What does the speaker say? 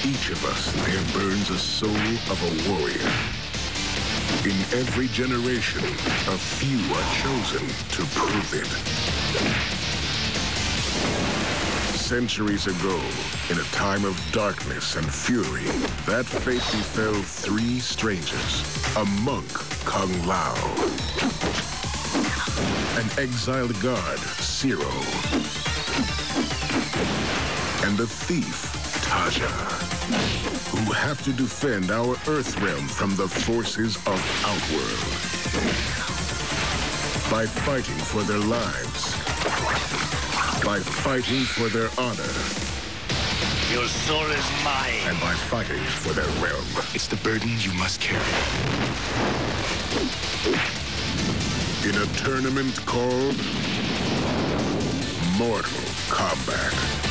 each of us there burns a soul of a warrior. In every generation, a few are chosen to prove it. Centuries ago, in a time of darkness and fury, that fate befell three strangers. A monk, Kung Lao. An exiled guard, Zero. And a thief, Taja, who have to defend our Earth realm from the forces of Outworld. By fighting for their lives. By fighting for their honor. Your soul is mine. And by fighting for their realm. It's the burden you must carry. In a tournament called Mortal Kombat.